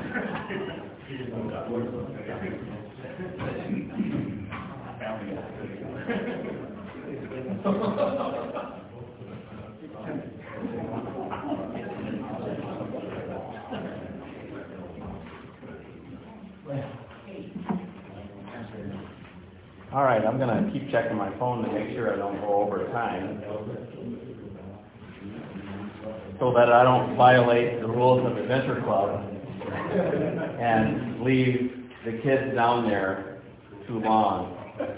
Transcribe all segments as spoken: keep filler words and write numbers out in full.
All right, I'm going to keep checking my phone to make sure I don't go over time, so that I don't violate the rules of Adventure Club and leave the kids down there too long.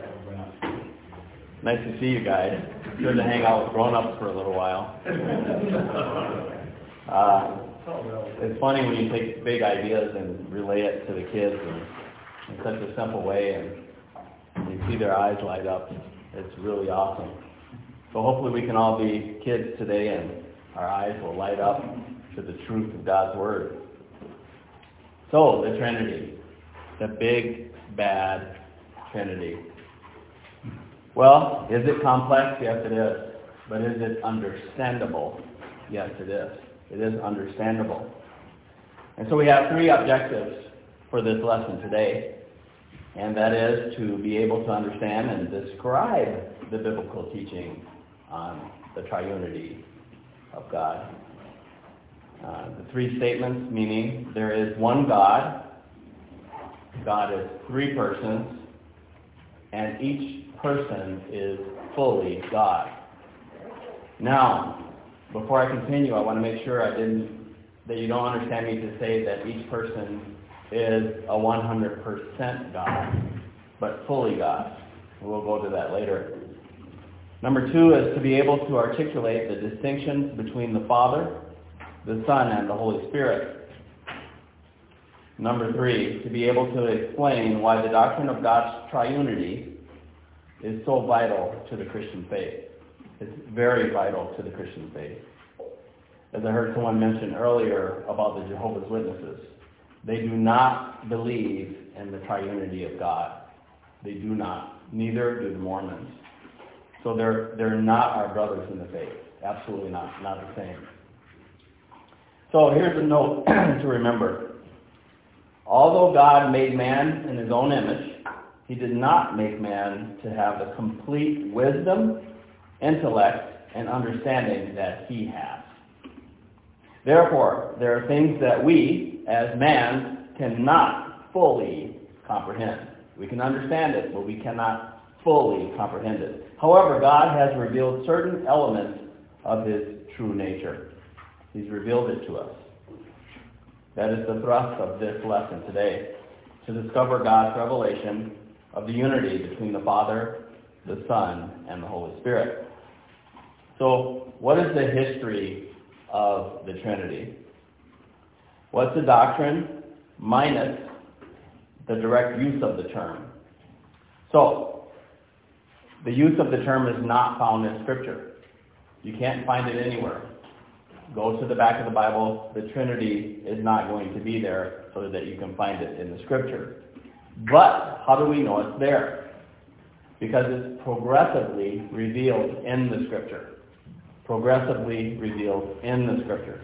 Nice to see you guys. It's good to hang out with grown-ups for a little while. Uh, it's funny when you take big ideas and relay it to the kids in, in such a simple way, and you see their eyes light up. It's really awesome. So hopefully we can all be kids today, and our eyes will light up to the truth of God's Word. So, the Trinity. The big, bad Trinity. Well, is it complex? Yes, it is. But is it understandable? Yes, it is. It is understandable. And so we have three objectives for this lesson today. And that is to be able to understand and describe the biblical teaching on the triunity of God. Uh, the three statements meaning there is one God, God is three persons, and each person is fully God. Now, before I continue, I want to make sure I didn't that you don't understand me to say that each person is a one hundred percent God, but fully God. We'll go to that later. Number two is to be able to articulate the distinctions between the Father, the Son, and the Holy Spirit. Number three, to be able to explain why the doctrine of God's triunity is so vital to the Christian faith. It's very vital to the Christian faith. As I heard someone mention earlier about the Jehovah's Witnesses, they do not believe in the triunity of God. They do not. Neither do the Mormons. So they're they're not our brothers in the faith. Absolutely not. Not the same. So here's a note to remember. Although God made man in his own image, he did not make man to have the complete wisdom, intellect, and understanding that he has. Therefore, there are things that we, as man, cannot fully comprehend. We can understand it, but we cannot fully comprehend it. However, God has revealed certain elements of his true nature. He's revealed it to us. That is the thrust of this lesson today, to discover God's revelation of the unity between the Father, the Son, and the Holy Spirit. So, what is the history of the Trinity? What's the doctrine minus the direct use of the term? So, the use of the term is not found in Scripture. You can't find it anywhere. Go to the back of the Bible. The Trinity is not going to be there so that you can find it in the Scripture. But how do we know it's there? Because it's progressively revealed in the Scripture. Progressively revealed in the Scripture.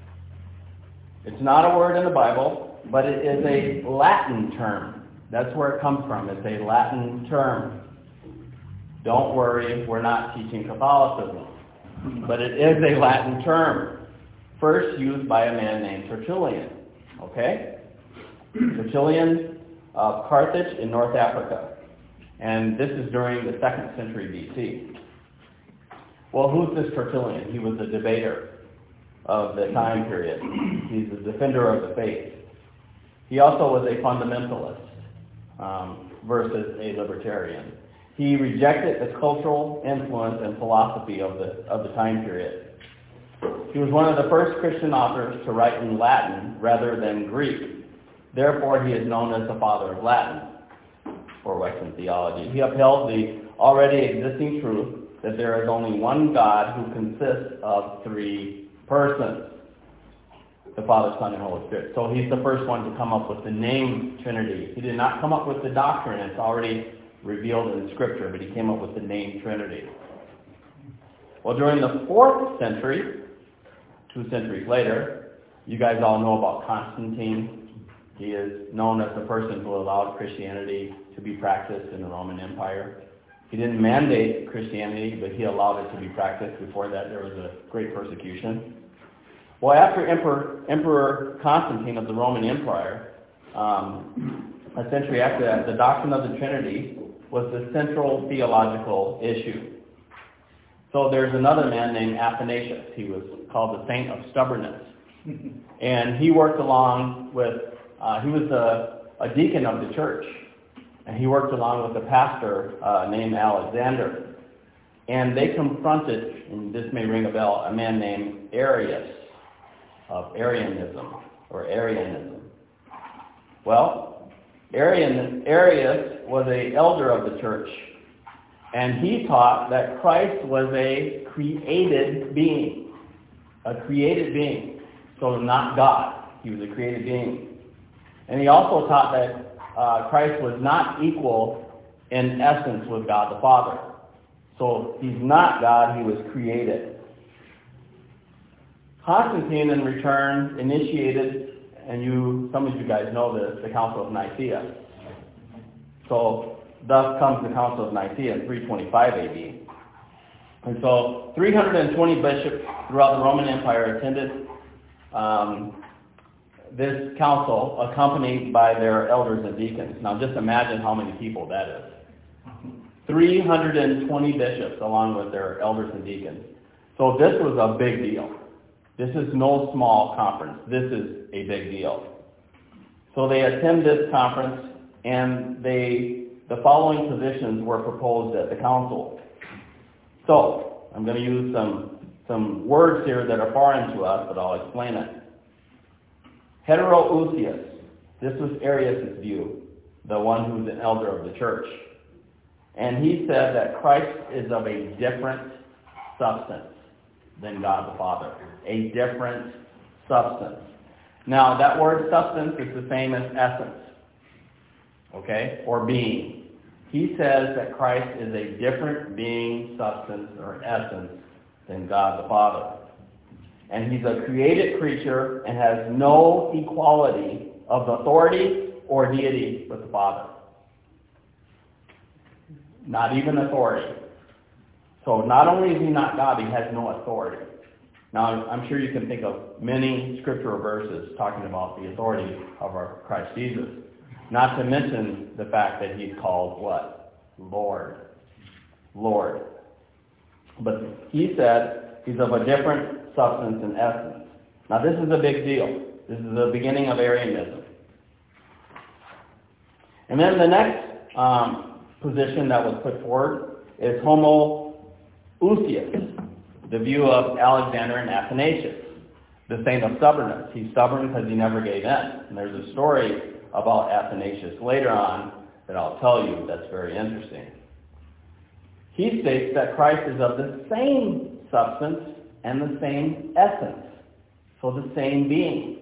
It's not a word in the Bible, but it is a Latin term. That's where it comes from. It's a Latin term. Don't worry, we're not teaching Catholicism. But it is a Latin term, first used by a man named Tertullian. Okay? Tertullian of Carthage in North Africa. And this is during the second century B C. Well, who's this Tertullian? He was a debater of the time period. He's a defender of the faith. He also was a fundamentalist um, versus a libertarian. He rejected the cultural influence and philosophy of the of the time period. He was one of the first Christian authors to write in Latin rather than Greek. Therefore, he is known as the father of Latin for Western theology. He upheld the already existing truth that there is only one God who consists of three persons, the Father, Son, and Holy Spirit. So he's the first one to come up with the name Trinity. He did not come up with the doctrine. It's already revealed in Scripture, but he came up with the name Trinity. Well, during the fourth century, two centuries later, you guys all know about Constantine. He is known as the person who allowed Christianity to be practiced in the Roman Empire. He didn't mandate Christianity, but he allowed it to be practiced. Before that, there was a great persecution. Well, after Emperor, Emperor Constantine of the Roman Empire, um, a century after that, the doctrine of the Trinity was the central theological issue. So there's another man named Athanasius. He was called the Saint of Stubbornness. And he worked along with, uh, he was a, a deacon of the church. And he worked along with a pastor uh, named Alexander. And they confronted, and this may ring a bell, a man named Arius of Arianism, or Arianism. Well, Arian, Arius was an elder of the church, and he taught that Christ was a created being, a created being, so not God. He was a created being. And he also taught that uh, Christ was not equal in essence with God the Father. So he's not God, he was created. Constantine, in return, initiated, and you, some of you guys know this, the Council of Nicaea. So, thus comes the Council of Nicaea in three twenty-five A D. And so, three hundred twenty bishops throughout the Roman Empire attended um, this council, accompanied by their elders and deacons. Now, just imagine how many people that is. three hundred twenty bishops, along with their elders and deacons. So, this was a big deal. This is no small conference. This is a big deal. So they attend this conference, and they the following positions were proposed at the council. So I'm going to use some some words here that are foreign to us, but I'll explain it. Heterousios. This was Arius' view, the one who's an elder of the church. And he said that Christ is of a different substance than God the Father. A different substance. Now, that word substance is the same as essence. Okay? Or being. He says that Christ is a different being, substance, or essence than God the Father. And he's a created creature and has no equality of authority or deity with the Father. Not even authority. So not only is he not God, he has no authority. Now, I'm sure you can think of many scriptural verses talking about the authority of our Christ Jesus. Not to mention the fact that he's called what? Lord. Lord. But he said he's of a different substance and essence. Now, this is a big deal. This is the beginning of Arianism. And then the next um, position that was put forward is homoousios, the view of Alexander and Athanasius, the saint of stubbornness. He's stubborn because he never gave in. And there's a story about Athanasius later on that I'll tell you that's very interesting. He states that Christ is of the same substance and the same essence. So the same being.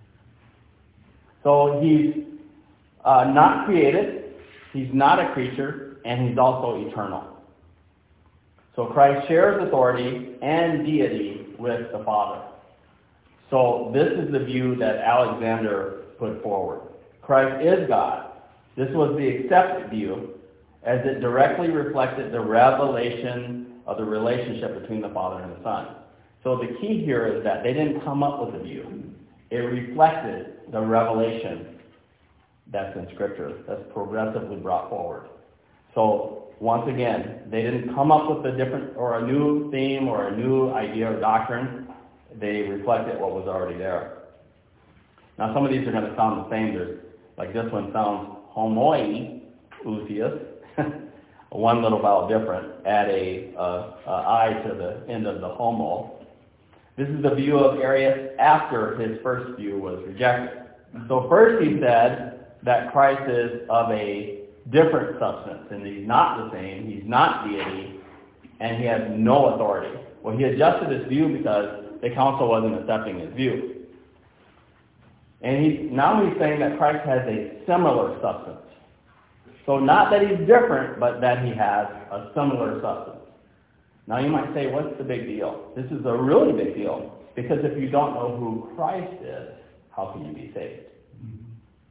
So he's uh, not created, he's not a creature, and he's also eternal. So Christ shares authority and deity with the Father. So this is the view that Alexander put forward. Christ is God. This was the accepted view, as it directly reflected the revelation of the relationship between the Father and the Son. So the key here is that they didn't come up with a view. It reflected the revelation that's in Scripture, that's progressively brought forward. So once again, they didn't come up with a different or a new theme or a new idea or doctrine. They reflected what was already there. Now some of these are going to sound the same. There's, like this one sounds homoousios, one little vowel different, add a, a, a I to the end of the homo. This is the view of Arius after his first view was rejected. So first he said that Christ is of a different substance, and he's not the same, he's not deity, and he has no authority. Well, he adjusted his view because the council wasn't accepting his view. And he, now he's saying that Christ has a similar substance. So not that he's different, but that he has a similar substance. Now you might say, what's the big deal? This is a really big deal, because if you don't know who Christ is, how can you be saved?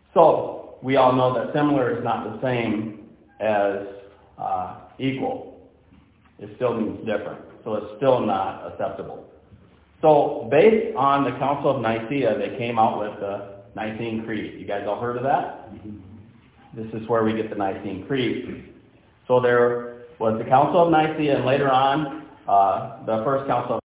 So, we all know that similar is not the same as uh, equal. It still means different. So it's still not acceptable. So, based on the Council of Nicaea, they came out with the Nicene Creed. You guys all heard of that? Mm-hmm. This is where we get the Nicene Creed. So there was the Council of Nicaea, and later on, uh, the First Council of